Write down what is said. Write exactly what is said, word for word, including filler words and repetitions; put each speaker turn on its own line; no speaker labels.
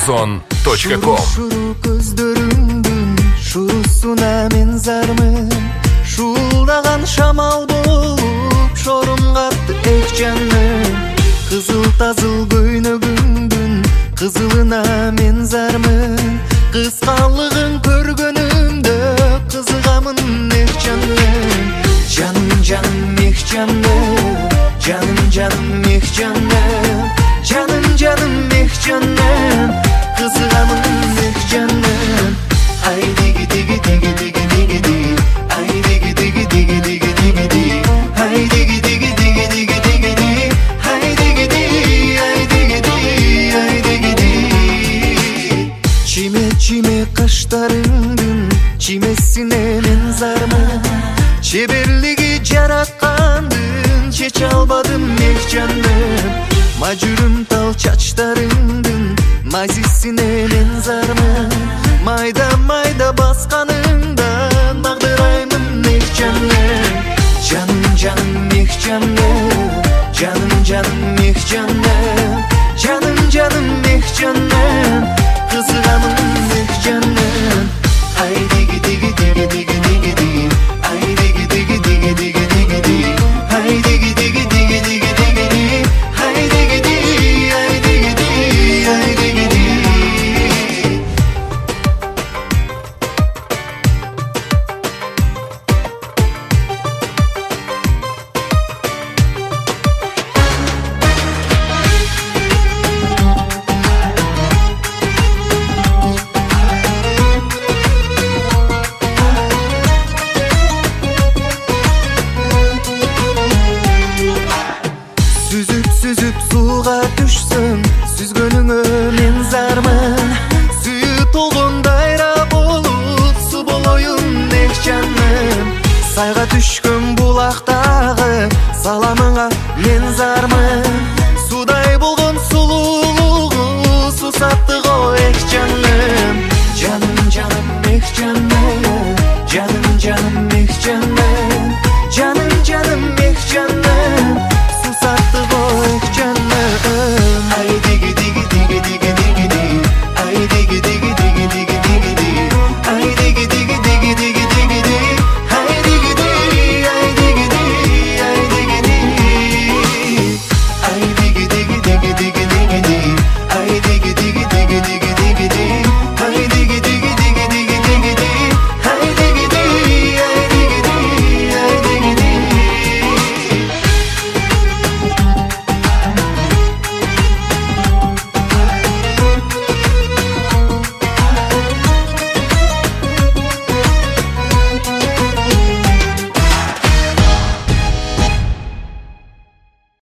озон точка ком.
Шуру көздөрүңдүн шурусуна мен зармын, шуулдаган шамал болуп шорум катты эк жаным. Кызыл тазыл көйнөгүңдүн кызылына мен зармын, кыскалыгын көргөнүмдө кызыгамын эк жаным. Жаным жаным эк жаным, жаным жаным эк жаным, жаным жаным эк жаным, кызыгамын эк жаным. Ай диги диги диги диги диги ди, ай диги диги диги диги диги ди, ай диги диги диги диги диги ди, ай диги ди, ай диги ди, ай диги ди. Чиме чиме каштарыңдын чимесине мен зармын, чеберлиги жараткандын чече албадым эк жаным. Мажүрүм тал чачтарыңдын мазисине мен зармын, майда майда басканыңдан багдыраймын эк жаным. Жаным жаным эк жаным, жаным жаным эк жаным, жаным жаным эк жаным, кызыгамын эк жаным. Ай диги диги диги диги диги ди, ай диги диги диги диги диги ди, ай диги диги диги диги диги ди, ай диги ди, ай диги ди, ай диги ди. Сүзүп сүзүп сууга түшсөм, сүзгөнүңө мен зармын, сүйү толгон дайра болуп суу болоюн эк жаным. Сайга түшкөн булактагы саламыңа мен зармын,